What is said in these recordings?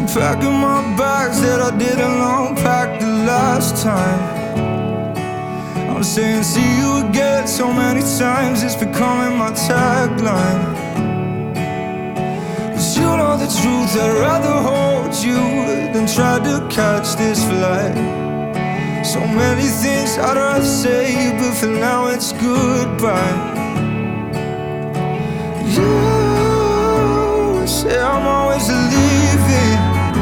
Packing my bags that I didn't unpack the last time. I'm saying see you again so many times, it's becoming my tagline. 'Cause you know the truth, I'd rather hold you than try to catch this flight. So many things I'd rather say, but for now it's goodbye. You say I'm always leaving.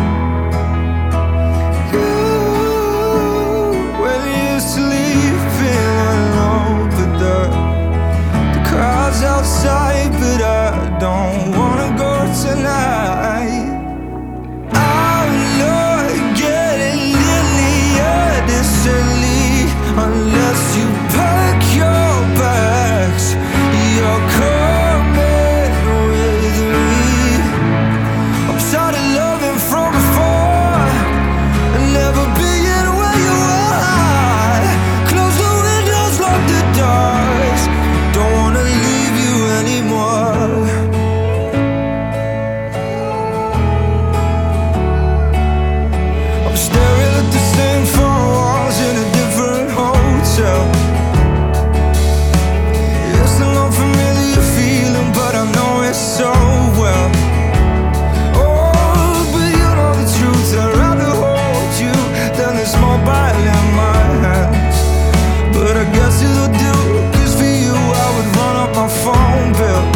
You, when you're sleeping alone, but the crowd's outside, but I don't wanna go tonight. I'm not getting near distantly unless you pack your bags. You're coming with me. I'm tired of loving from before and never being where you are. Close the windows, lock the doors. Don't wanna leave you anymore. I'm staring at the same four walls in a different hotel. It's an unfamiliar feeling, but I know it so well. Oh, but you know the truth, I'd rather hold you than this mobile in my hands. But I guess it'll do, 'cause for you I would run up my phone bill.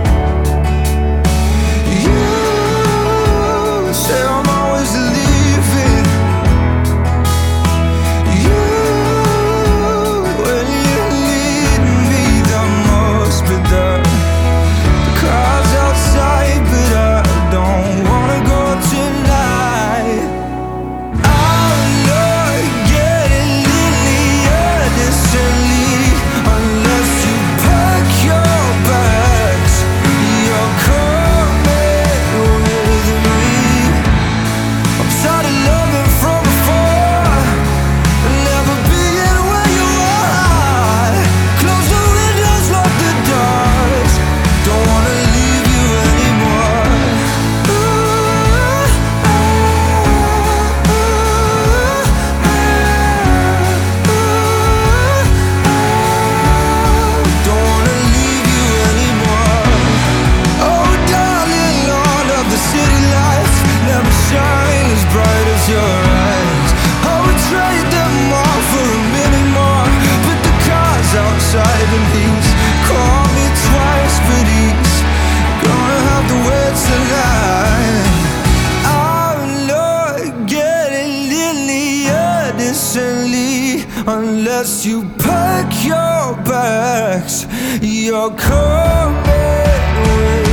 You say I'm always leaving. You, when you lead me, that must be the crowd's outside, but I don't wanna go tonight. I'm not getting near distantly unless you pack your bags. You're coming with me. I'm tired of loving from before and never being where you are. Close the windows, lock the doors. Don't wanna leave you anymore. Don't wanna leave you anymore. Oh darling, Lord of the city lights never shine as bright as your eyes. I would trade them all for a minute more, but the car's outside and he's called me twice, but he's gonna have to wait tonight. I'm not getting near distantly unless you pack your bags. You're coming with